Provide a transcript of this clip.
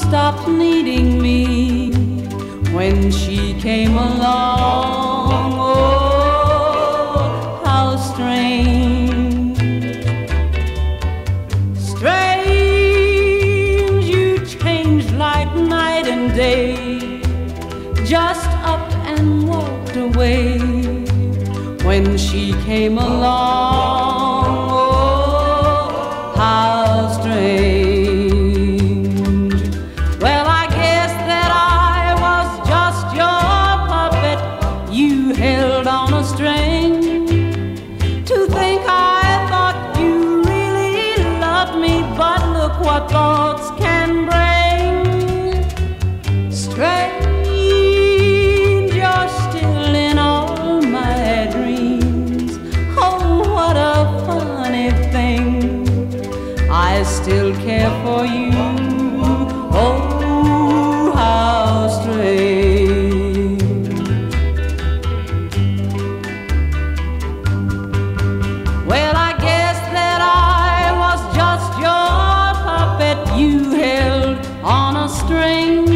stopped needing me when she came along. Oh, how strange, strange, you changed like night and day, just up and walked away when she came along. Oh, how strange. Well, I guess that I was just your puppet you held on a string. To think I thought you really loved me, but look what thoughts can bring. Strange, you're still in all my dreams. Oh, what a funny thing, I still care for you. Oh, how strange. Well, I guess that I was just your puppet you held on a string.